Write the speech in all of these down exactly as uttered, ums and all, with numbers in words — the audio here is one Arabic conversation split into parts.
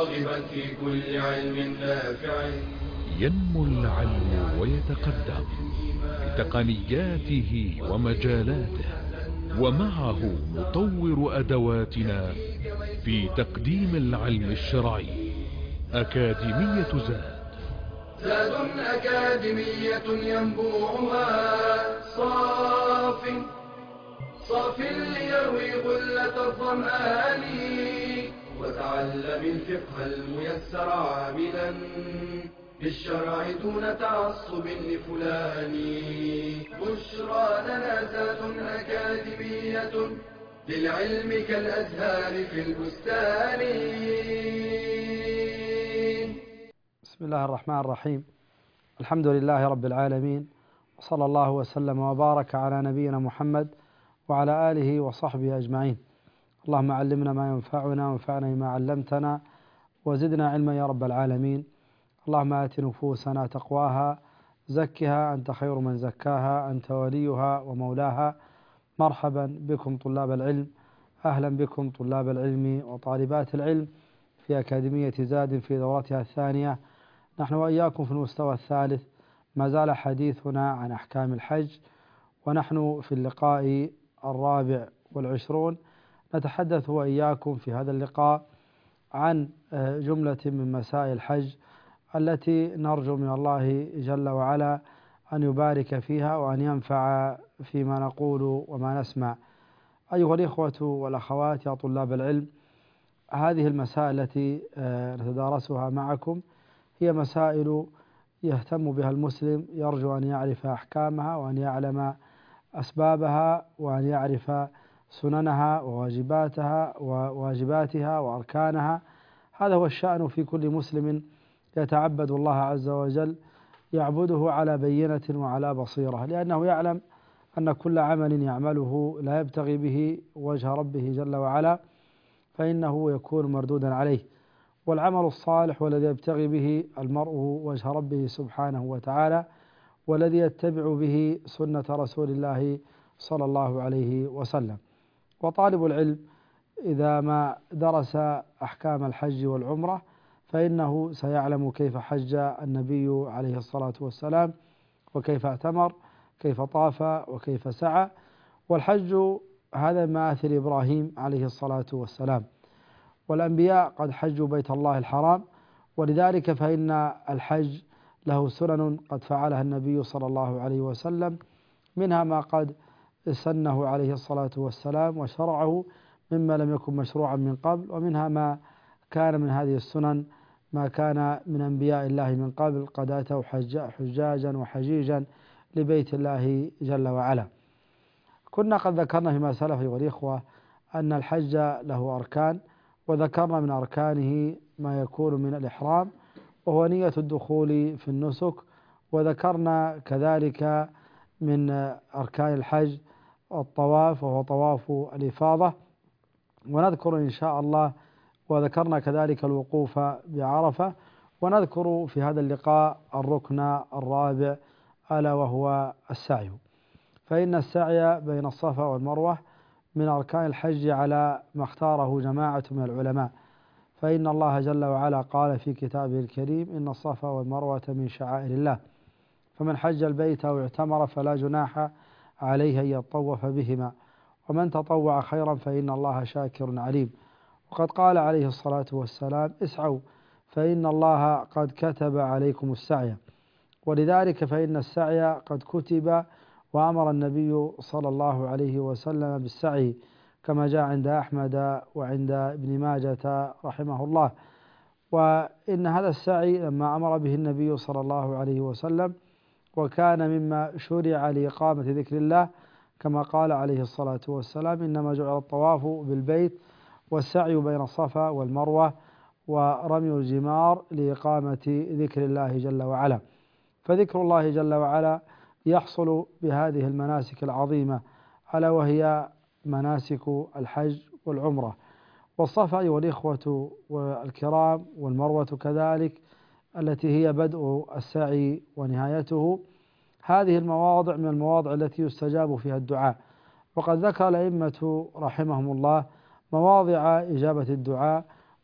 راغبا في كل علم نافع. ينمو العلم ويتقدم بتقنياته ومجالاته، ومعه نطور أدواتنا في تقديم العلم الشرعي. أكاديمية زاد زاد أكاديمية ينبوعها صاف صاف ليروي غلة الظمآن، وتعلم الفقه الميسر عاملا بالشرع دون تعصب لفلان. بشرى لنا زاد أكاديمية للعلم كالأزهار في البستان. بسم الله الرحمن الرحيم. الحمد لله رب العالمين، وصلى الله وسلم وبارك على نبينا محمد وعلى آله وصحبه أجمعين. اللهم علمنا ما ينفعنا وانفعنا بما علمتنا وزدنا علما يا رب العالمين. اللهم آت نفوسنا تقواها، زكها أنت خير من زكاها، أنت وليها ومولاها. مرحبا بكم طلاب العلم، أهلا بكم طلاب العلم وطالبات العلم في أكاديمية زاد في دورتها الثانية. نحن وإياكم في المستوى الثالث، ما زال حديثنا عن أحكام الحج، ونحن في اللقاء الرابع والعشرون. نتحدث وإياكم في هذا اللقاء عن جملة من مسائل الحج التي نرجو من الله جل وعلا أن يبارك فيها وأن ينفع فيما نقول وما نسمع. أيها الإخوة والأخوات يا طلاب العلم، هذه المسائل التي نتدارسها معكم هي مسائل يهتم بها المسلم، يرجو أن يعرف أحكامها وأن يعلم أسبابها وأن يعرف سننها وواجباتها وواجباتها وأركانها. هذا هو الشأن في كل مسلم يتعبد الله عز وجل، يعبده على بينة وعلى بصيرة، لأنه يعلم أن كل عمل يعمله لا يبتغي به وجه ربه جل وعلا فإنه يكون مردودا عليه، والعمل الصالح والذي يبتغي به المرء وجه ربه سبحانه وتعالى، والذي يتبع به سنة رسول الله صلى الله عليه وسلم. وطالب العلم إذا ما درس أحكام الحج والعمرة فإنه سيعلم كيف حج النبي عليه الصلاة والسلام، وكيف اعتمر، كيف طاف وكيف سعى. والحج هذا مآثل إبراهيم عليه الصلاة والسلام، والأنبياء قد حجوا بيت الله الحرام، ولذلك فإن الحج له سنن قد فعلها النبي صلى الله عليه وسلم، منها ما قد سنه عليه الصلاة والسلام وشرعه مما لم يكن مشروعا من قبل، ومنها ما كان من هذه السنن ما كان من أنبياء الله من قبل قد أتوا حجاجا وحجيجا لبيت الله جل وعلا. كنا قد ذكرنا فيما سلف أيها الإخوة أن الحج له أركان، وذكرنا من أركانه ما يكون من الإحرام وهو نية الدخول في النسك، وذكرنا كذلك من أركان الحج الطواف وهو طواف الإفاضة، ونذكر إن شاء الله، وذكرنا كذلك الوقوف بعرفة، ونذكر في هذا اللقاء الركن الرابع ألا وهو السعي. فإن السعي بين الصفا والمروة من أركان الحج على ما اختاره جماعة من العلماء، فإن الله جل وعلا قال في كتابه الكريم إن الصفا والمروة من شعائر الله، فمن حج البيت أو اعتمر فلا جناح عليه أن يطوف بهما، ومن تطوع خيرا فإن الله شاكر عليم. وقد قال عليه الصلاة والسلام اسعوا فإن الله قد كتب عليكم السعي، ولذلك فإن السعي قد كتب، وأمر النبي صلى الله عليه وسلم بالسعي كما جاء عند أحمد وعند ابن ماجة رحمه الله. وإن هذا السعي لما أمر به النبي صلى الله عليه وسلم وكان مما شرع لإقامة ذكر الله، كما قال عليه الصلاة والسلام إنما جعل الطواف بالبيت والسعي بين الصفا والمروة ورمي الجمار لإقامة ذكر الله جل وعلا. فذكر الله جل وعلا يحصل بهذه المناسك العظيمة ألا وهي مناسك الحج والعمرة. والصفا أيها الإخوة والكرام والمروة كذلك التي هي بدء السعي ونهايته، هذه المواضع من المواضع التي يستجاب فيها الدعاء. وقد ذكر الأئمة رحمهم الله مواضع إجابة الدعاء،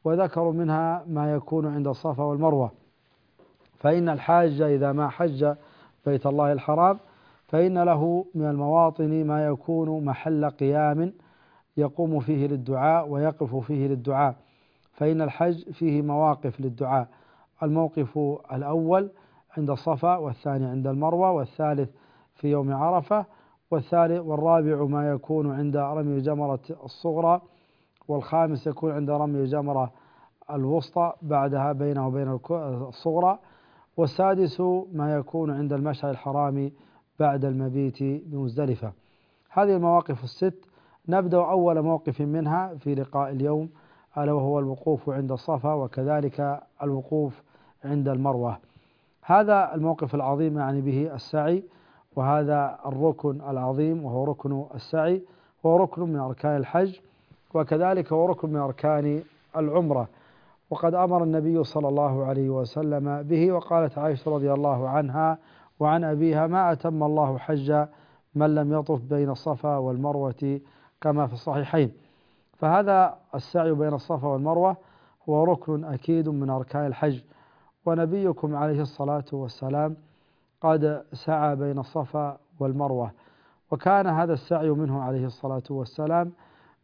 وذكروا منها ما يكون عند الصفا والمروة. فإن الحاج إذا ما حج بيت الله الحرام فإن له من المواطن ما يكون محل قيام يقوم فيه للدعاء ويقف فيه للدعاء. فإن الحج فيه مواقف للدعاء، الموقف الأول عند الصفا، والثاني عند المروة، والثالث في يوم عرفة، والثالث والرابع ما يكون عند رمي الجمرة الصغرى، والخامس يكون عند رمي الجمرة الوسطى بعدها بينه وبين الصغرى، والسادس ما يكون عند المشعر الحرام بعد المبيت بمزدلفة. هذه المواقف الست. نبدأ أول موقف منها في لقاء اليوم ألا وهو الوقوف عند الصفا، وكذلك الوقوف عند المروة. هذا الموقف العظيم يعني به السعي، وهذا الركن العظيم وهو ركن السعي، هو ركن من أركان الحج، وكذلك هو ركن من أركان العمرة. وقد أمر النبي صلى الله عليه وسلم به، وقالت عائشة رضي الله عنها وعن أبيها: ما أتم الله حج من لم يطف بين الصفا والمروة كما في الصحيحين. فهذا السعي بين الصفا والمروة هو ركن أكيد من أركان الحج، ونبيكم عليه الصلاة والسلام قد سعى بين الصفا والمروة، وكان هذا السعي منه عليه الصلاة والسلام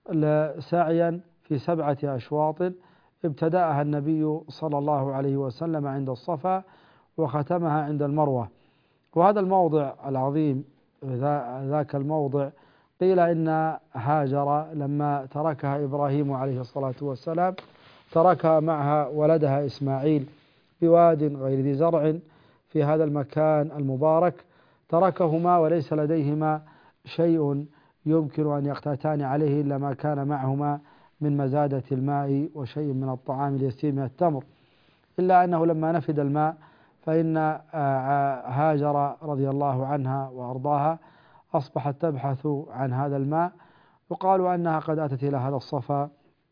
سعيا في سبعة أشواط ابتدأها النبي صلى الله عليه وسلم عند الصفا وختمها عند المروة. وهذا الموضع العظيم ذاك الموضع قيل إن هاجر لما تركها إبراهيم عليه الصلاة والسلام تركها معها ولدها إسماعيل بواد غير ذي زرع في هذا المكان المبارك، تركهما وليس لديهما شيء يمكن أن يقتاتان عليه إلا ما كان معهما من مزادة الماء وشيء من الطعام اليسير من التمر، إلا أنه لما نفد الماء فإن هاجر رضي الله عنها وأرضاها أصبحت تبحث عن هذا الماء، يقال أنها قد أتت إلى هذا الصفا،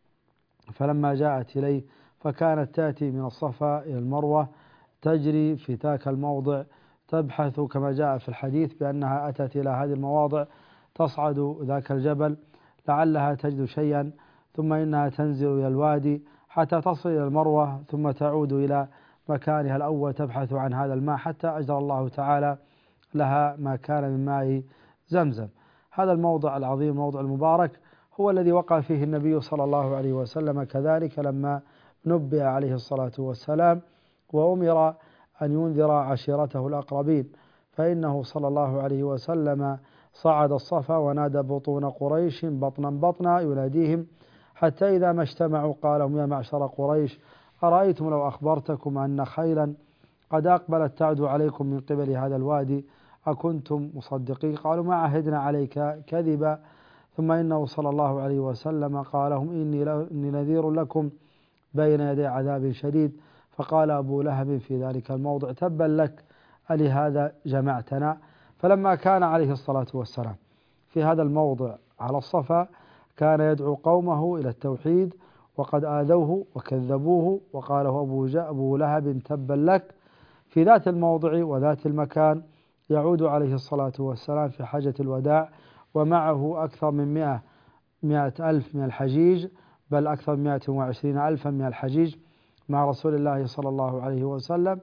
فلما جاءت إليه فكانت تأتي من الصفا إلى المروة تجري في ذاك الموضع تبحث كما جاء في الحديث بأنها أتت إلى هذه المواضع تصعد ذاك الجبل لعلها تجد شيئا، ثم إنها تنزل إلى الوادي حتى تصل إلى المروة، ثم تعود إلى مكانها الأول تبحث عن هذا الماء حتى أجرى الله تعالى لها ما كان من ماء زمزم. هذا الموضع العظيم الموضع المبارك هو الذي وقع فيه النبي صلى الله عليه وسلم كذلك لما نبئ عليه الصلاة والسلام وأمر أن ينذر عشيرته الأقربين، فإنه صلى الله عليه وسلم صعد الصفا ونادى بطون قريش بطنا بطنا يناديهم حتى إذا ما اجتمعوا قال لهم: يا معشر قريش أرأيتم لو أخبرتكم أن خيلا قد أقبلت تعدو عليكم من قبل هذا الوادي أكنتم مصدقين؟ قالوا: ما عهدنا عليك كذبا. ثم إنه صلى الله عليه وسلم قال لهم: إني, إني نذير لكم بين يدي عذاب شديد. فقال أبو لهب في ذلك الموضع: تبا لك ألهذا جمعتنا؟ فلما كان عليه الصلاة والسلام في هذا الموضع على الصفا كان يدعو قومه إلى التوحيد، وقد آذوه وكذبوه وقاله أبو, أبو لهب تبا لك. في ذات الموضع وذات المكان يعود عليه الصلاة والسلام في حجة الوداع ومعه أكثر من مئة مئة ألف من الحجيج، بل أكثر من مئة وعشرين ألفا من الحجيج مع رسول الله صلى الله عليه وسلم.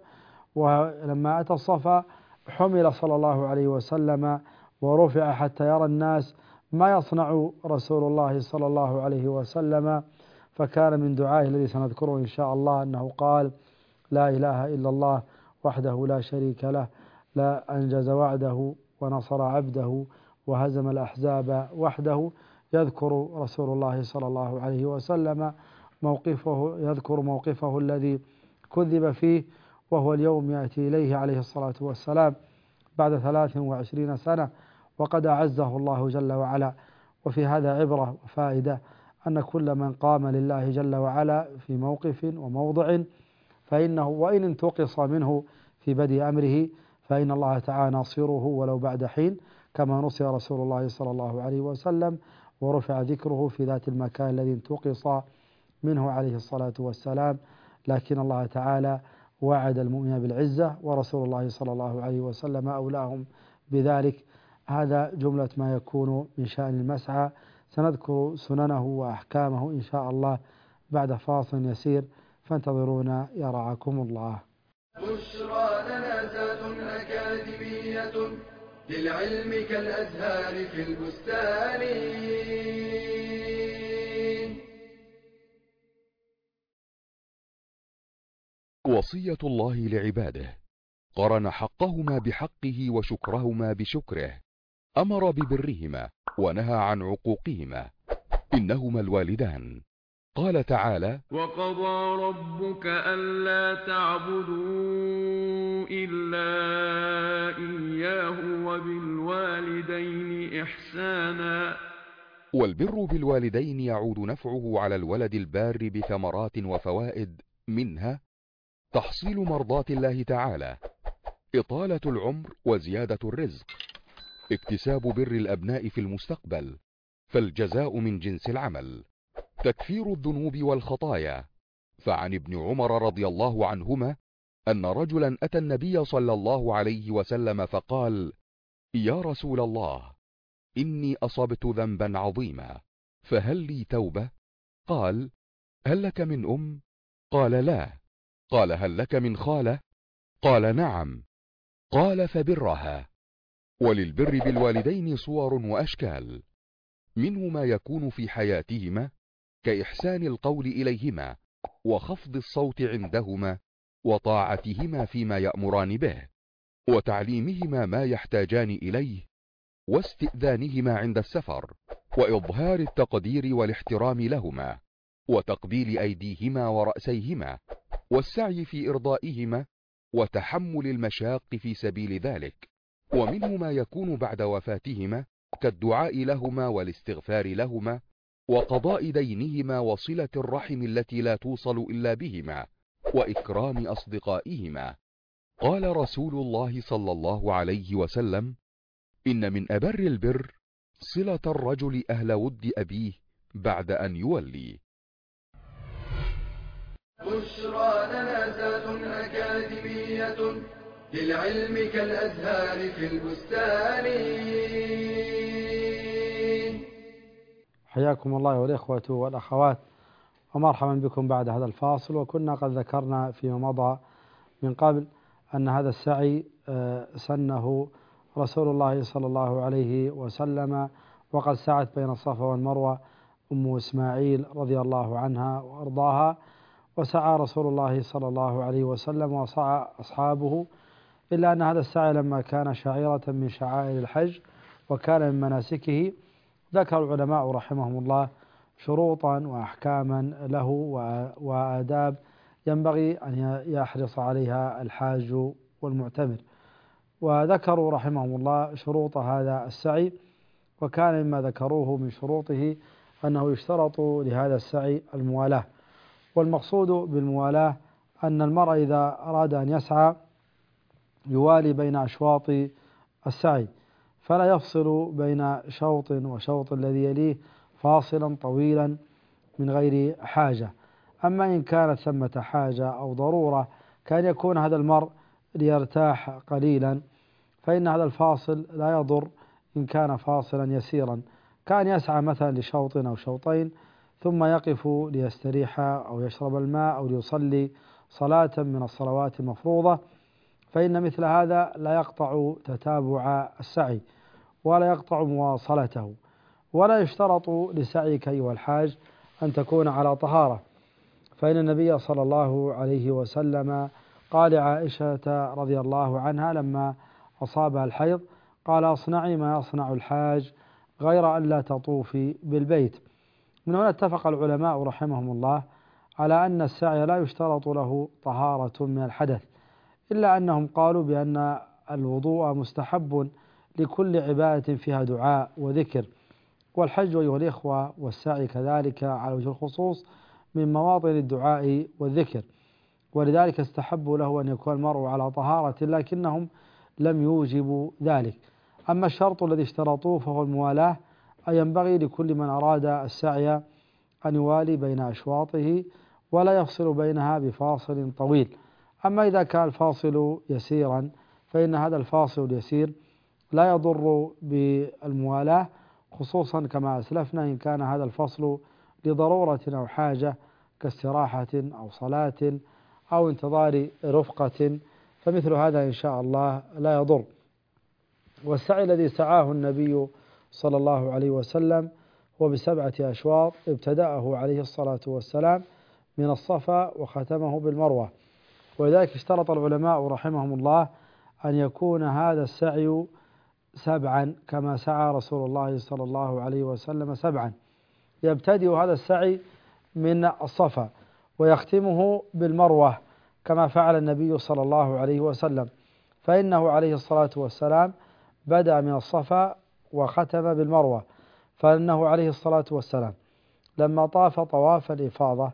ولما أتى الصفا حمل صلى الله عليه وسلم ورفع حتى يرى الناس ما يصنع رسول الله صلى الله عليه وسلم، فكان من دعائه الذي سنذكره إن شاء الله أنه قال: لا إله إلا الله وحده لا شريك له، لا أنجز وعده ونصر عبده وهزم الأحزاب وحده. يذكر رسول الله صلى الله عليه وسلم موقفه يذكر موقفه الذي كذب فيه، وهو اليوم يأتي إليه عليه الصلاة والسلام بعد ثلاث وعشرين سنة وقد أعزه الله جل وعلا. وفي هذا عبرة وفائدة أن كل من قام لله جل وعلا في موقف وموضع فإنه وإن انتقص منه في بدء أمره فإن الله تعالى ناصره ولو بعد حين، كما نصر رسول الله صلى الله عليه وسلم ورفع ذكره في ذات المكان الذي انتقص منه عليه الصلاة والسلام. لكن الله تعالى وعد المؤمن بالعزة، ورسول الله صلى الله عليه وسلم أولاهم بذلك. هذا جملة ما يكون من شأن المسعى، سنذكر سننه وأحكامه إن شاء الله بعد فاصل يسير، فانتظرونا يرعاكم الله. بشرى لنا زاد أكاديمية للعلم كالأزهار في البستان. وصية الله لعباده، قرن حقهما بحقه وشكرهما بشكره، أمر ببرهما ونهى عن عقوقهما، إنهما الوالدان. قال تعالى: وقضى ربك ألا تعبدوا إلا إياه وبالوالدين إحسانا. والبر بالوالدين يعود نفعه على الولد البار بثمرات وفوائد، منها تحصيل مرضاة الله تعالى، إطالة العمر وزيادة الرزق، اكتساب بر الأبناء في المستقبل، فالجزاء من جنس العمل، تكفير الذنوب والخطايا. فعن ابن عمر رضي الله عنهما أن رجلا أتى النبي صلى الله عليه وسلم فقال: يا رسول الله، إني أصبت ذنبا عظيما، فهل لي توبة؟ قال: هل لك من أم؟ قال: لا. قال: هل لك من خالة؟ قال: نعم. قال: فبرها. وللبر بالوالدين صور وأشكال، منه ما يكون في حياتهما كإحسان القول إليهما، وخفض الصوت عندهما، وطاعتهما فيما يأمران به، وتعليمهما ما يحتاجان إليه، واستئذانهما عند السفر، وإظهار التقدير والاحترام لهما، وتقبيل أيديهما ورأسيهما، والسعي في إرضائهما، وتحمل المشاق في سبيل ذلك. ومنه ما يكون بعد وفاتهما كالدعاء لهما والاستغفار لهما، وقضاء دينهما، وصلة الرحم التي لا توصل إلا بهما، وإكرام أصدقائهما. قال رسول الله صلى الله عليه وسلم: إن من أبر البر صلة الرجل أهل ود أبيه بعد أن يولي. بشرى لنا زاد أكاديمية للعلم كالأزهار في البستان. حياكم الله والإخوة والأخوات، ومرحبا بكم بعد هذا الفاصل. وكنا قد ذكرنا فيما مضى من قبل أن هذا السعي سنه رسول الله صلى الله عليه وسلم، وقد سعت بين الصفا والمروة أم إسماعيل رضي الله عنها وأرضاها، وسعى رسول الله صلى الله عليه وسلم وسعى أصحابه، إلا أن هذا السعي لما كان شعيرة من شعائر الحج وكان من مناسكه، ذكر العلماء رحمهم الله شروطا وأحكاما له وآداب ينبغي أن يحرص عليها الحاج والمعتمر. وذكروا رحمهم الله شروط هذا السعي، وكان مما ذكروه من شروطه أنه يشترط لهذا السعي الموالاة. والمقصود بالموالاة أن المرء إذا أراد أن يسعى يوالي بين أشواط السعي، فلا يفصل بين شوط وشوط الذي يليه فاصلا طويلا من غير حاجة. أما إن كانت ثمة حاجة أو ضرورة كان يكون هذا المرء ليرتاح قليلا، فإن هذا الفاصل لا يضر إن كان فاصلا يسيرا، كان يسعى مثلا لشوط أو شوطين ثم يقف ليستريح أو يشرب الماء أو ليصلي صلاة من الصلوات المفروضة، فإن مثل هذا لا يقطع تتابع السعي ولا يقطع مواصلته. ولا يشترط لسعيك أيها الحاج أن تكون على طهارة، فإن النبي صلى الله عليه وسلم قال عائشة رضي الله عنها لما أصابها الحيض قال: اصنعي ما يصنع الحاج غير أن لا تطوفي بالبيت. من هنا اتفق العلماء رحمهم الله على أن السعي لا يشترط له طهارة من الحدث، إلا أنهم قالوا بأن الوضوء مستحب لكل عبادة فيها دعاء وذكر، والحج أيها الإخوة والسعي كذلك على وجه الخصوص من مواطن الدعاء والذكر، ولذلك استحبوا له أن يكون المرء على طهارة، لكنهم لم يوجبوا ذلك. أما الشرط الذي اشترطوه فهو الموالاة، أي ينبغي لكل من أراد السعي أن يوالي بين أشواطه ولا يفصل بينها بفاصل طويل. أما إذا كان الفاصل يسيرا فإن هذا الفاصل اليسير لا يضر بالموالاة، خصوصا كما أسلفنا إن كان هذا الفصل لضرورة أو حاجة كاستراحة أو صلاة أو انتظار رفقة، فمثل هذا إن شاء الله لا يضر. والسعي الذي سعاه النبي صلى الله عليه وسلم هو بسبعة أشواط ابتدأه عليه الصلاة والسلام من الصفا وختمه بالمروة، ولذلك اشترط العلماء رحمهم الله أن يكون هذا السعي سبعا كما سعى رسول الله صلى الله عليه وسلم سبعا. يبتدئ هذا السعي من الصفا ويختمه بالمروة كما فعل النبي صلى الله عليه وسلم، فإنه عليه الصلاة والسلام بدأ من الصفا وختم بالمروة. فإنه عليه الصلاة والسلام لما طاف طواف الإفاضة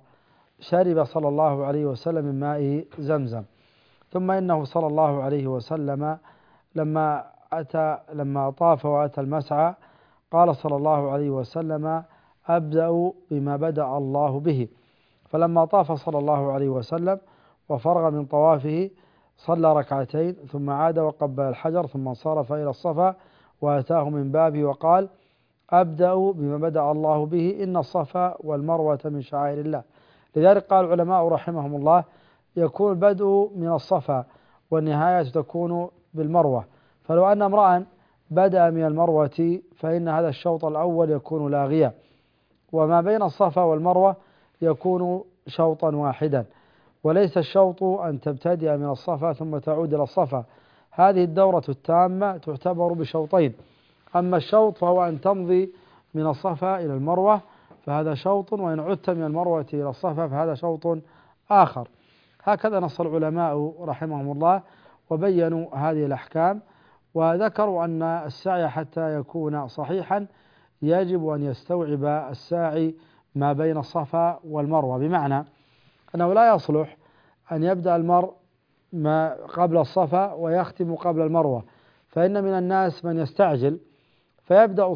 شرب صلى الله عليه وسلم من ماء زمزم، ثم إنه صلى الله عليه وسلم لما أتى لما طاف وأتى المسعى قال صلى الله عليه وسلم: أبدأ بما بدأ الله به. فلما طاف صلى الله عليه وسلم وفرغ من طوافه صلى ركعتين ثم عاد وقبل الحجر ثم انصرف إلى الصفا وأتاه من بابه وقال: أبدأ بما بدأ الله به، إن الصفا والمروة من شعائر الله. لذلك قال العلماء رحمهم الله: يكون البدء من الصفا والنهاية تكون بالمروة. فلو أن امرأ بدأ من المروة فإن هذا الشوط الأول يكون لاغيا، وما بين الصفا والمروة يكون شوطا واحدا، وليس الشوط أن تبتدئ من الصفا ثم تعود إلى الصفا، هذه الدورة التامة تعتبر بشوطين. أما الشوط فهو أن تمضي من الصفا إلى المروة فهذا شوط، وإن عدت من المروة إلى الصفا فهذا شوط آخر. هكذا نص العلماء رحمهم الله وبينوا هذه الأحكام، وذكروا أن السعي حتى يكون صحيحا يجب أن يستوعب الساعي ما بين الصفا والمروة، بمعنى أنه لا يصلح أن يبدأ المرء ما قبل الصفا ويختم قبل المروة، فإن من الناس من يستعجل فيبدأ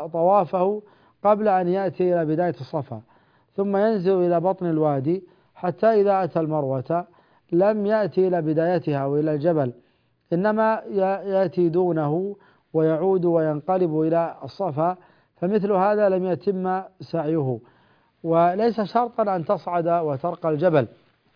طوافه قبل أن يأتي إلى بداية الصفا ثم ينزل إلى بطن الوادي حتى إذا أتى المروة لم يأتي إلى بدايتها وإلى الجبل، إنما يأتي دونه ويعود وينقلب إلى الصفا، فمثل هذا لم يتم سعيه. وليس شرطا أن تصعد وترقى الجبل،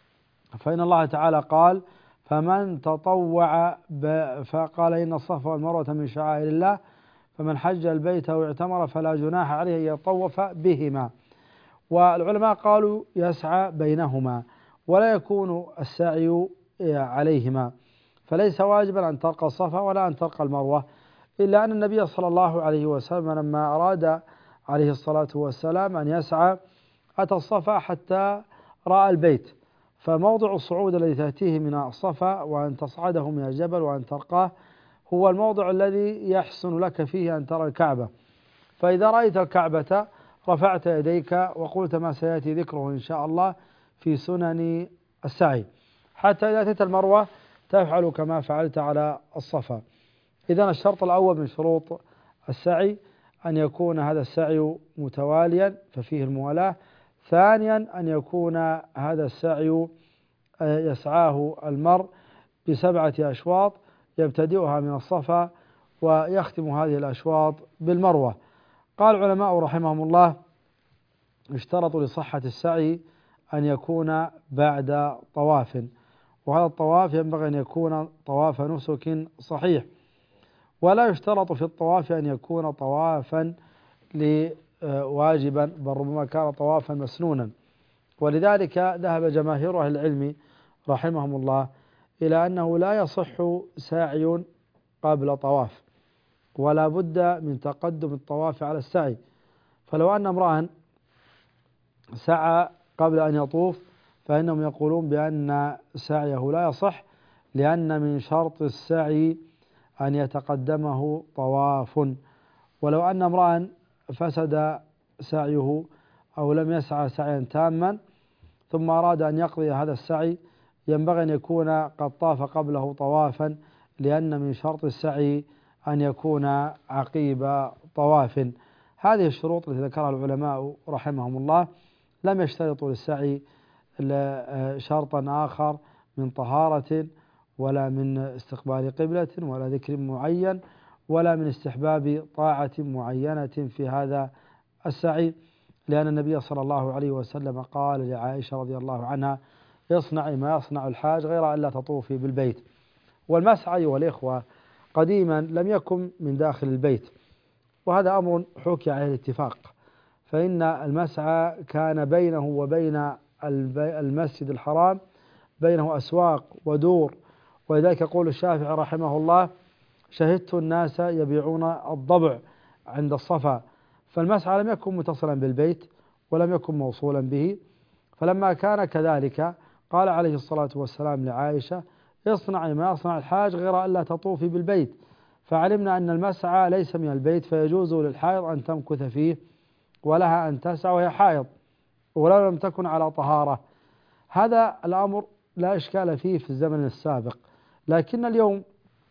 فإن الله تعالى قال: فمن تطوع فقال إن الصفا والمروة من شعائر الله فمن حج البيت أو اعتمر فلا جناح عليه أن يطوف بهما. والعلماء قالوا يسعى بينهما ولا يكون السعي عليهما، فليس واجبا أن ترقى الصفا ولا أن ترقى المروة، إلا أن النبي صلى الله عليه وسلم لما أراد عليه الصلاة والسلام أن يسعى أتى الصفا حتى رأى البيت، فموضع الصعود الذي تأتيه من الصفا وأن تصعده من الجبل وأن ترقاه هو الموضع الذي يحسن لك فيه أن ترى الكعبة، فإذا رأيت الكعبة رفعت يديك وقلت ما سيأتي ذكره إن شاء الله في سنن السعي، حتى إذا أتيت المروة تفعل كما فعلت على الصفا. إذن الشرط الأول من شروط السعي أن يكون هذا السعي متواليا ففيه الموالاة. ثانيا أن يكون هذا السعي يسعاه المرء بسبعة أشواط يبتدئها من الصفا ويختم هذه الأشواط بالمروة. قال العلماء رحمهم الله: اشترطوا لصحة السعي أن يكون بعد طواف، وهذا الطواف ينبغي أن يكون طواف نسك صحيح، ولا يشترط في الطواف أن يكون طوافا لواجبا، بل ربما كان طوافا مسنونا. ولذلك ذهب جماهير أهل العلم رحمهم الله إلى أنه لا يصح ساعي قبل طواف، ولا بد من تقدم الطواف على السعي. فلو أن امرأ سعى قبل أن يطوف فإنهم يقولون بأن سعيه لا يصح، لأن من شرط السعي أن يتقدمه طواف. ولو أن امرأ فسد سعيه أو لم يسعى سعيا تاما ثم أراد أن يقضي هذا السعي ينبغي أن يكون قد طاف قبله طوافا، لأن من شرط السعي أن يكون عقيب طواف. هذه الشروط التي ذكرها العلماء رحمهم الله، لم يشترطوا للسعي شرطا آخر من طهارة ولا من استقبال قبلة ولا ذكر معين ولا من استحباب طاعة معينة في هذا السعي، لأن النبي صلى الله عليه وسلم قال لعائشة رضي الله عنها: اصنعي ما يصنع الحاج غير أن لا تطوفي بالبيت. والمسعى أيها الإخوة قديما لم يكن من داخل البيت، وهذا أمر حكي عليه الاتفاق، فإن المسعى كان بينه وبين المسجد الحرام بينه أسواق ودور، ولذلك يقول الشافعي رحمه الله: شهدت الناس يبيعون الضبع عند الصفا. فالمسعى لم يكن متصلا بالبيت ولم يكن موصولا به، فلما كان كذلك قال عليه الصلاة والسلام لعائشة: اصنعي ما يصنع الحاج غير أن لا تطوفي بالبيت. فعلمنا أن المسعى ليس من البيت، فيجوز للحائض أن تمكث فيه ولها أن تسعى وهي حائض ولو لم تكن على طهارة. هذا الأمر لا إشكال فيه في الزمن السابق، لكن اليوم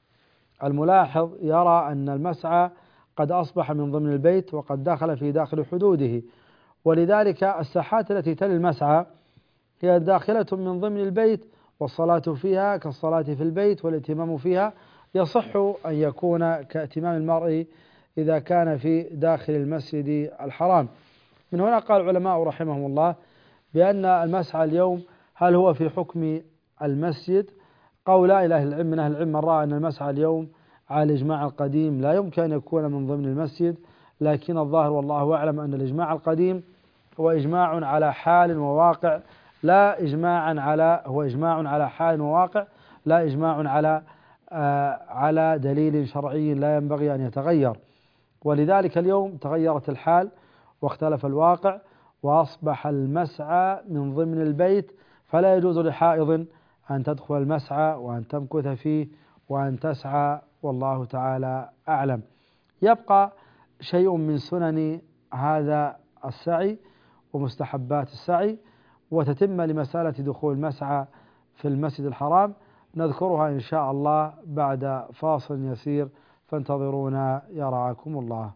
الملاحظ يرى أن المسعى قد أصبح من ضمن البيت وقد دخل في داخل حدوده، ولذلك الساحات التي تلي المسعى هي داخلة من ضمن البيت، والصلاة فيها كالصلاة في البيت، والاتمام فيها يصح أن يكون كاتمام المرء إذا كان في داخل المسجد الحرام. من هنا قال العلماء رحمهم الله بأن المسعى اليوم هل هو في حكم المسجد؟ قولان لأهل العلم. من أهل العلم من رأى أن المسعى اليوم على الإجماع القديم لا يمكن أن يكون من ضمن المسجد، لكن الظاهر والله أعلم أن الإجماع القديم هو إجماع على حال وواقع، لا إجماعا على هو إجماع على حال وواقع، لا إجماع على آه على دليل شرعي لا ينبغي أن يتغير. ولذلك اليوم تغيرت الحال واختلف الواقع، وأصبح المسعى من ضمن البيت، فلا يجوز لحائض أن تدخل المسعى وأن تمكث فيه وأن تسعى، والله تعالى أعلم. يبقى شيء من سنن هذا السعي ومستحبات السعي، وتتم لمسألة دخول المسعى في المسجد الحرام نذكرها إن شاء الله بعد فاصل يسير، فانتظرونا يرعاكم الله.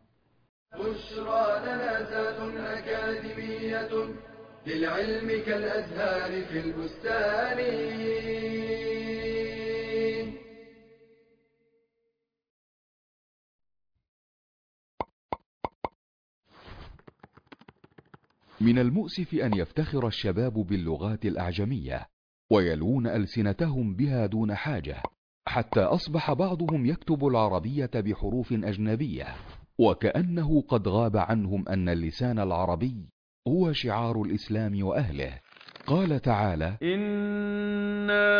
بشرى لنا ذات أكاديمية للعلم كالأزهار في البستان. من المؤسف أن يفتخر الشباب باللغات الأعجمية ويلوون ألسنتهم بها دون حاجة، حتى أصبح بعضهم يكتب العربية بحروف أجنبية، وكأنه قد غاب عنهم أن اللسان العربي هو شعار الإسلام وأهله. قال تعالى: إنا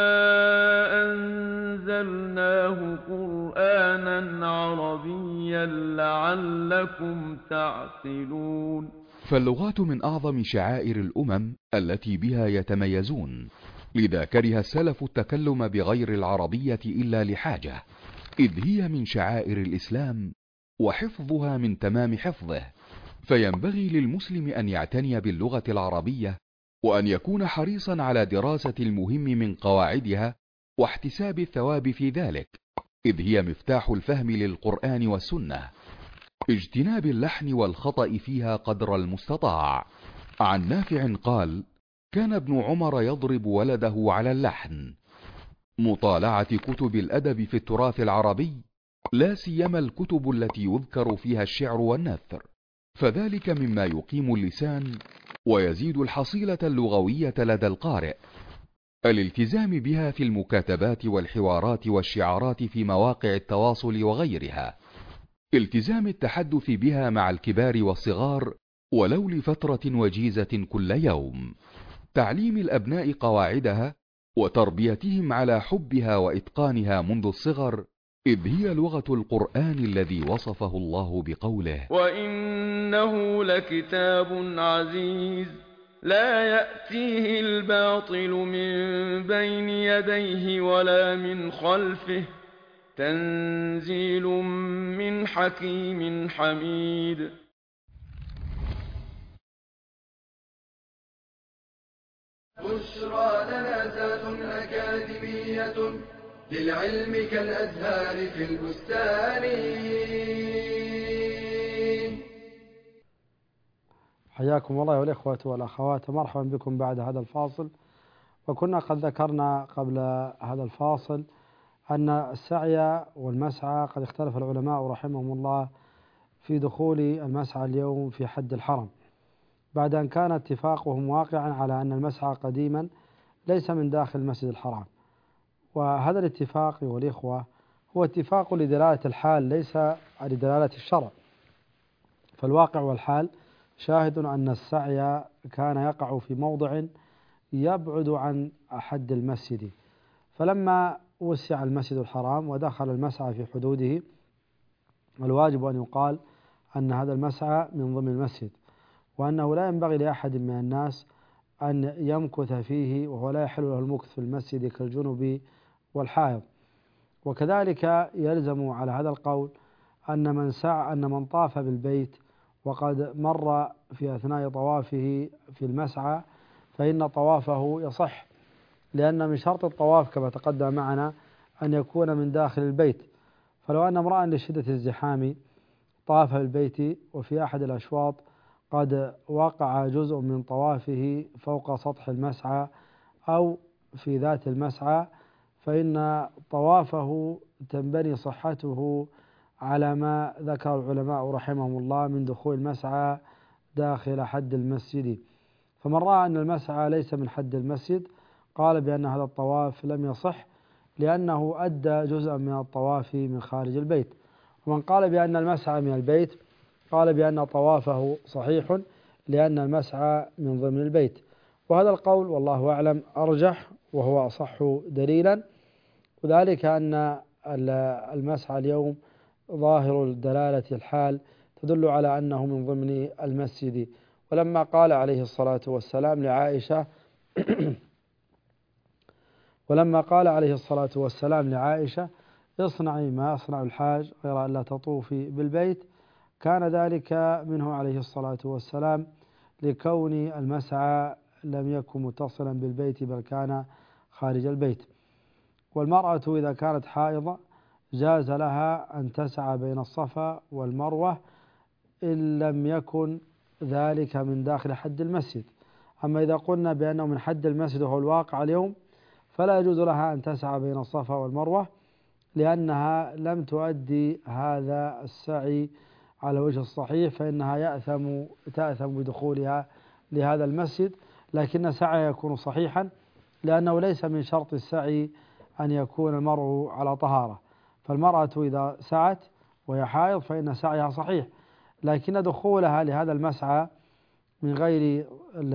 أنزلناه قرآنا عربيا لعلكم تعقلون. فاللغات من أعظم شعائر الأمم التي بها يتميزون، لذا كره السلف التكلم بغير العربية إلا لحاجة، إذ هي من شعائر الإسلام وحفظها من تمام حفظه. فينبغي للمسلم أن يعتني باللغة العربية، وأن يكون حريصا على دراسة المهم من قواعدها واحتساب الثواب في ذلك، إذ هي مفتاح الفهم للقرآن والسنة. اجتناب اللحن والخطأ فيها قدر المستطاع. عن نافع قال: كان ابن عمر يضرب ولده على اللحن. مطالعة كتب الأدب في التراث العربي، لا سيما الكتب التي يذكر فيها الشعر والنثر، فذلك مما يقيم اللسان ويزيد الحصيلة اللغوية لدى القارئ. الالتزام بها في المكاتبات والحوارات والشعارات في مواقع التواصل وغيرها. التزام التحدث بها مع الكبار والصغار ولو لفترة وجيزة كل يوم. تعليم الأبناء قواعدها وتربيتهم على حبها وإتقانها منذ الصغر، إذ هي لغة القرآن الذي وصفه الله بقوله: وإنه لكتاب عزيز لا يأتيه الباطل من بين يديه ولا من خلفه تنزيل من حكيم حميد. بشرى لنا ذات أكاديمية للعلم كالأزهار في البستان. حياكم الله والإخوة والأخوات، مرحبا بكم بعد هذا الفاصل. وكنا قد ذكرنا قبل هذا الفاصل أن السعي والمسعى قد اختلف العلماء رحمهم الله في دخول المسعى اليوم في حد الحرم، بعد أن كان اتفاقهم واقعا على أن المسعى قديما ليس من داخل المسجد الحرام. وهذا الاتفاق أيها الإخوة هو اتفاق لدلالة الحال ليس لدلالة الشرع، فالواقع والحال شاهد أن السعي كان يقع في موضع يبعد عن حد المسجد، فلما وسع المسجد الحرام ودخل المسعى في حدوده الواجب أن يقال أن هذا المسعى من ضمن المسجد، وأنه لا ينبغي لأحد من الناس أن يمكث فيه وهو لا يحل له المكث في المسجد كالجنب والحائض. وكذلك يلزم على هذا القول أن من سعى أن من طاف بالبيت وقد مر في أثناء طوافه في المسعى فإن طوافه يصح، لأن من شرط الطواف كما تقدم معنا أن يكون من داخل البيت. فلو أن امرأ لشدة الزحام طاف بالبيت وفي أحد الأشواط قد وقع جزء من طوافه فوق سطح المسعى أو في ذات المسعى فإن طوافه تنبني صحته على ما ذكر العلماء رحمهم الله من دخول المسعى داخل حد المسجد. فمن رأى أن المسعى ليس من حد المسجد قال بأن هذا الطواف لم يصح لأنه أدى جزءا من الطواف من خارج البيت. ومن قال بأن المسعى من البيت قال بأن طوافه صحيح لأن المسعى من ضمن البيت. وهذا القول والله أعلم أرجح وهو أصح دليلا، وذلك أن المسعى اليوم ظاهر دلالة الحال تدل على أنه من ضمن المسجد. ولما قال عليه الصلاة والسلام لعائشة ولما قال عليه الصلاة والسلام لعائشة اصنعي ما يصنع الحاج غير أن لا تطوفي بالبيت، كان ذلك منه عليه الصلاة والسلام لكون المسعى لم يكن متصلا بالبيت بل كان خارج البيت. والمرأة إذا كانت حائضة جاز لها أن تسعى بين الصفا والمروة إن لم يكن ذلك من داخل حد المسجد. أما إذا قلنا بأنه من حد المسجد وهو الواقع اليوم فلا يجوز لها أن تسعى بين الصفا والمروة لأنها لم تؤدي هذا السعي على وجه الصحيح، فإنها يأثم تأثم بدخولها لهذا المسجد، لكن سعي يكون صحيحا لأنه ليس من شرط السعي أن يكون المرء على طهارة. فالمرأة إذا سعت وهي حائض فإن سعيها صحيح، لكن دخولها لهذا المسعى من غير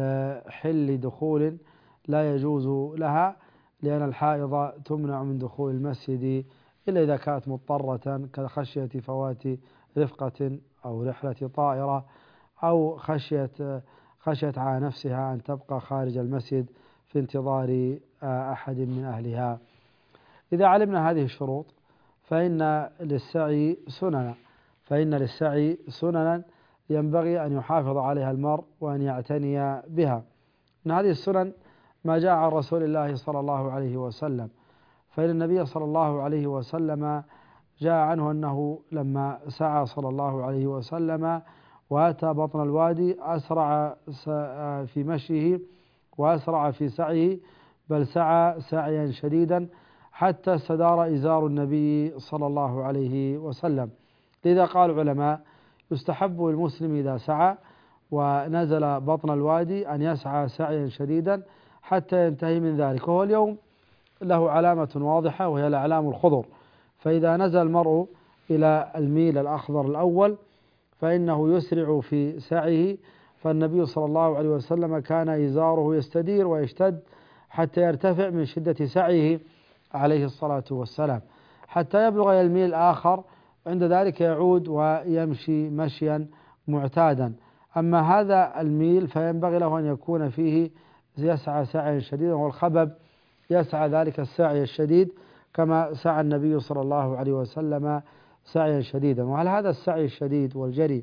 حل دخول لا يجوز لها، لأن الحائض تمنع من دخول المسجد إلا إذا كانت مضطرة كخشية فوات رفقة أو رحلة طائرة أو خشية خشيت على نفسها أن تبقى خارج المسجد في انتظار أحد من أهلها. إذا علمنا هذه الشروط فإن للسعي سننا فإن للسعي سننا ينبغي أن يحافظ عليها المرء وأن يعتني بها. من هذه السنن ما جاء عن رسول الله صلى الله عليه وسلم، فإن النبي صلى الله عليه وسلم جاء عنه أنه لما سعى صلى الله عليه وسلم وأتى بطن الوادي أسرع في مشيه وأسرع في سعيه، بل سعى سعيا شديدا حتى استدار إزار النبي صلى الله عليه وسلم. لذا قال العلماء يستحب للمسلم إذا سعى ونزل بطن الوادي أن يسعى سعيا شديدا حتى ينتهي من ذلك. وهو اليوم له علامة واضحة وهي الأعلام الخضر، فإذا نزل المرء إلى الميل الأخضر الأول فإنه يسرع في سعيه، فالنبي صلى الله عليه وسلم كان إزاره يستدير ويشتد حتى يرتفع من شدة سعيه عليه الصلاة والسلام حتى يبلغ الميل الآخر، عند ذلك يعود ويمشي مشيا معتادا. أما هذا الميل فينبغي له أن يكون فيه يسعى سعيا شديدا، والخبب يسعى ذلك السعي الشديد كما سعى النبي صلى الله عليه وسلم سعيا شديدا. وهل هذا السعي الشديد والجري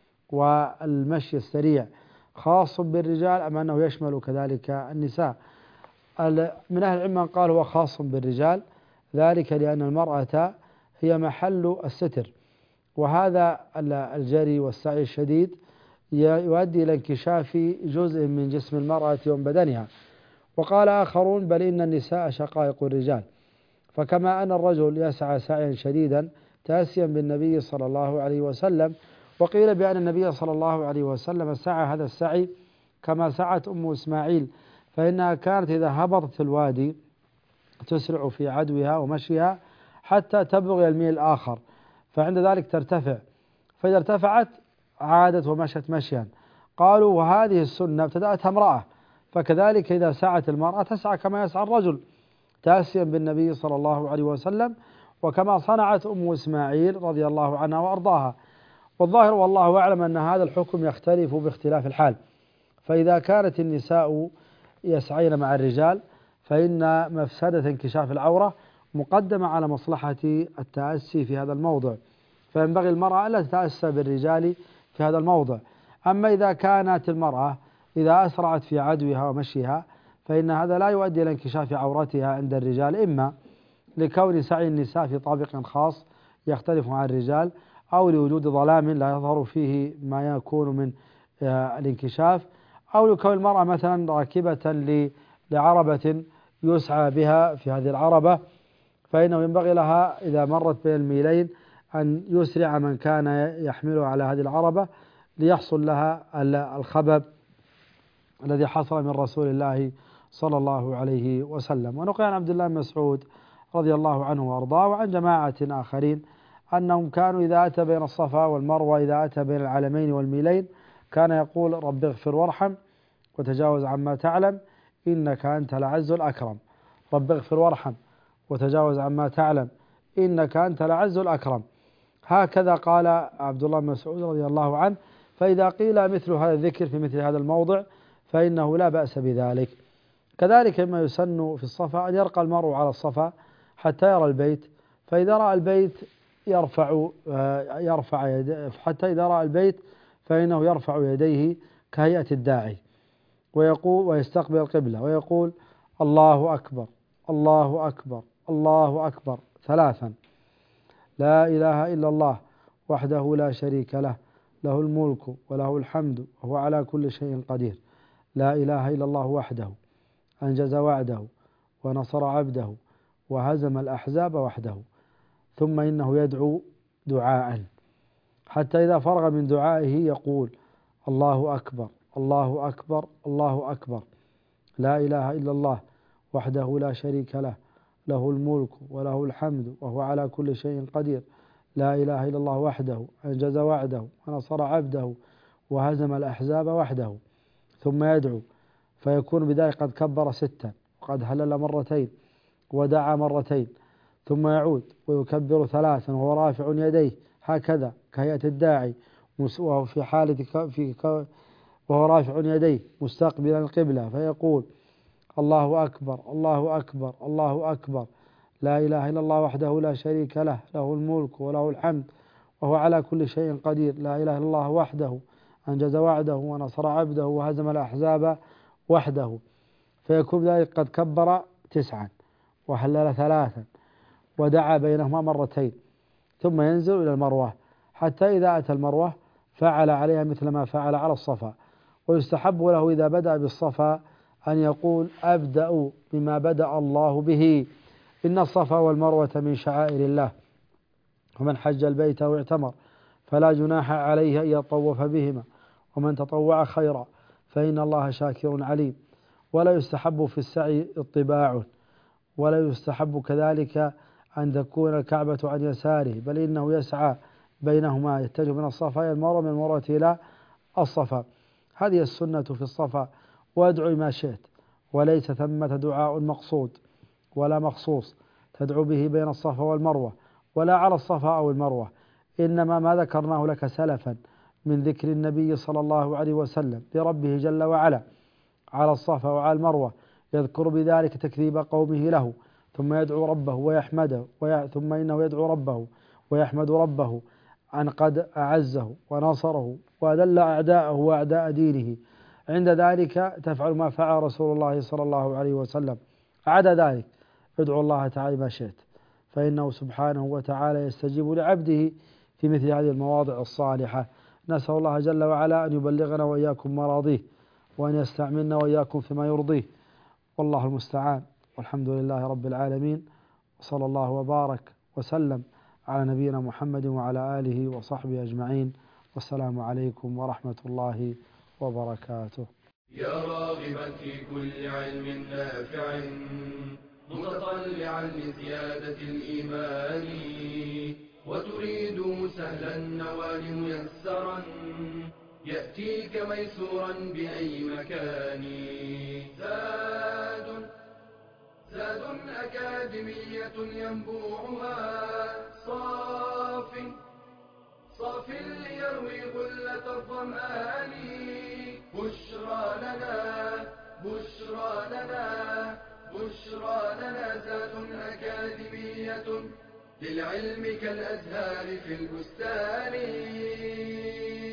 والمشي السريع خاص بالرجال أم أنه يشمل كذلك النساء؟ من أهل العلم من قال هو خاص بالرجال، ذلك لأن المرأة هي محل الستر، وهذا الجري والسعي الشديد يؤدي إلى انكشاف جزء من جسم المرأة ومن بدنها. وقال آخرون بل إن النساء شقائق الرجال، فكما أن الرجل يسعى سعيا شديدا تأسيا بالنبي صلى الله عليه وسلم، وقيل بأن النبي صلى الله عليه وسلم سعى هذا السعي كما سعت أم إسماعيل، فإنها كانت إذا هبطت الوادي تسرع في عدوها ومشيها حتى تبلغ الميل الآخر، فعند ذلك ترتفع، فإذا ارتفعت عادت ومشت مشيا. قالوا وهذه السنة ابتدأتها امرأة، فكذلك إذا سعت المرأة تسعى كما يسعى الرجل تأسيا بالنبي صلى الله عليه وسلم، وكما صنعت أم إسماعيل رضي الله عنها وأرضاها. والظاهر والله أعلم أن هذا الحكم يختلف باختلاف الحال، فإذا كانت النساء يسعين مع الرجال فإن مفسدة انكشاف العورة مقدمة على مصلحة التأسي في هذا الموضع، فينبغي المرأة ألا تتأسى بالرجال في هذا الموضع. أما إذا كانت المرأة إذا أسرعت في عدوها ومشيها فإن هذا لا يؤدي إلى انكشاف عورتها عند الرجال، إما لكون سعي النساء في طابق خاص يختلف عن الرجال، أو لوجود ظلام لا يظهر فيه ما يكون من الانكشاف، أو لكون المرأة مثلا راكبة لعربة يسعى بها في هذه العربة، فإنه ينبغي لها إذا مرت بين الميلين أن يسرع من كان يحمله على هذه العربة ليحصل لها الخبب الذي حصل من رسول الله صلى الله عليه وسلم. ونقل عن عبد الله بن مسعود رضي الله عنه وأرضاه وعن جماعة آخرين أنهم كانوا إذا أتى بين الصفا والمروة إذا أتى بين العلمين والميلين كان يقول رب اغفر وارحم وتجاوز عما تعلم إنك أنت الأعز الأكرم. رب اغفر وارحم وتجاوز عما تعلم إنك أنت الأعز الأكرم. هكذا قال عبد الله بن مسعود رضي الله عنه. فإذا قيل مثل هذا الذكر في مثل هذا الموضع فإنه لا بأس بذلك. كذلك ما يسن في الصفا أن يرقى المرء على الصفا حتى يرى البيت، فإذا رأى البيت يرفع يرفع يديه، حتى إذا رأى البيت فإنه يرفع يديه كهيئة الداعي ويقول ويستقبل القبلة ويقول الله أكبر الله أكبر الله أكبر ثلاثا، لا إله إلا الله وحده لا شريك له له الملك وله الحمد وهو على كل شيء قدير، لا إله إلا الله وحده أنجز وعده ونصر عبده وهزم الأحزاب وحده. ثم إنه يدعو دعاء حتى إذا فرغ من دعائه يقول الله أكبر الله أكبر الله أكبر، لا إله إلا الله وحده لا شريك له له الملك وله الحمد وهو على كل شيء قدير، لا إله إلا الله وحده أنجز وعده ونصر عبده وهزم الأحزاب وحده. ثم يدعو فيكون بذلك قد كبر ستا وقد هلل مرتين ودعا مرتين، ثم يعود ويكبر ثلاثا وهو رافع يديه هكذا كهيئة الداعي وهو في حالة في وهو رافع يديه مستقبلا القبلة فيقول الله أكبر الله أكبر الله أكبر، لا إله إلا الله وحده لا شريك له له الملك وله الحمد وهو على كل شيء قدير، لا إله إلا الله وحده أنجز وعده ونصر عبده وهزم الأحزاب وحده. فيكون ذلك قد كبر تسعا وهلل ثلاثا ودعا بينهما مرتين، ثم ينزل إلى المروة حتى إذا أتى المروة فعل عليها مثل ما فعل على الصفا. ويستحب له إذا بدأ بالصفا أن يقول أبدأ بما بدأ الله به، إن الصفا والمروة من شعائر الله، ومن حج البيت أو اعتمر فلا جناح عليه أن يطوف بهما، ومن تطوع خيرا فإن الله شاكر عليم. ولا يستحب في السعي اطباع، ولا يستحب كذلك أن تكون الكعبة عن يساره، بل إنه يسعى بينهما يتجه من الصفا إلى المروة من المروة إلى الصفا. هذه السنة في الصفا. وادعو ما شئت، وليس ثمة دعاء مقصود ولا مخصوص تدعو به بين الصفا والمروة ولا على الصفا أو المروة، إنما ما ذكرناه لك سلفا من ذكر النبي صلى الله عليه وسلم لربه جل وعلا على الصفا وعلى المروة، يذكر بذلك تكذيب قومه له، ثم يدعو ربه ويحمده وي... ثم إنه يدعو ربه ويحمد ربه أن قد أعزه ونصره وأذل أعداءه وأعداء دينه. عند ذلك تفعل ما فعل رسول الله صلى الله عليه وسلم. عدا ذلك ادعو الله تعالى ما شئت، فإنه سبحانه وتعالى يستجيب لعبده في مثل هذه المواضع الصالحة. نسأل الله جل وعلا أن يبلغنا وإياكم مراضيه، وأن يستعملنا وإياكم فيما يرضيه، والله المستعان. والحمد لله رب العالمين، وصلى الله وبارك وسلم على نبينا محمد وعلى آله وصحبه أجمعين. والسلام عليكم ورحمة الله وبركاته. يا راغبا في كل علم نافع متطلعا لزيادة الإيمان وتريد سهلا النوال ميسرا يأتيك ميسورا بأي مكان. زاد زاد أكاديمية ينبوعها صاف صاف ليروي غلة الظمآن. بشرى لنا بشرى لنا بشرى لنا زاد أكاديمية للعلم كالأزهار في البستان.